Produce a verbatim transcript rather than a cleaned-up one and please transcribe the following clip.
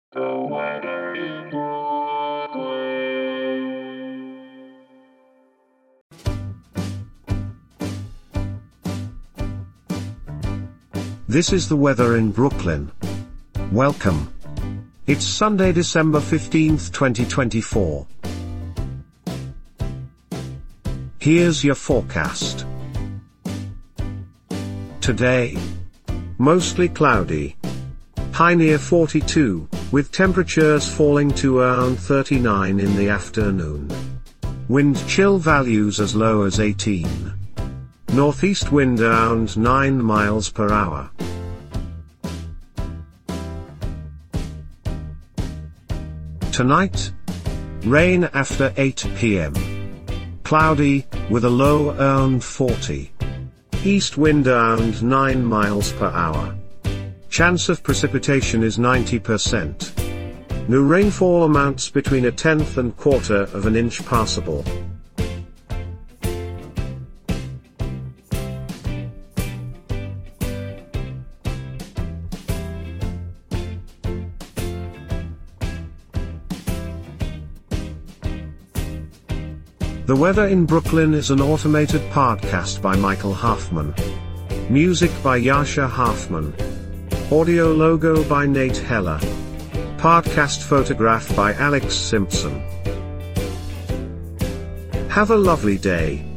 The weather in Brooklyn. This is the weather in Brooklyn. Welcome. It's Sunday, December fifteenth, twenty twenty-four. Here's your forecast. Today, mostly cloudy. High near forty-two, with temperatures falling to around thirty-nine in the afternoon. Wind chill values as low as eighteen. Northeast wind around nine miles per hour. Tonight, rain after eight p m Cloudy, with a low around forty. East wind around nine miles per hour. Chance of precipitation is ninety percent. New rainfall amounts between a tenth and quarter of an inch possible. The Weather in Brooklyn is an automated podcast by Michael Hoffman. Music by Yasha Hoffman. Audio logo by Nate Heller. Podcast photograph by Alex Simpson. Have a lovely day.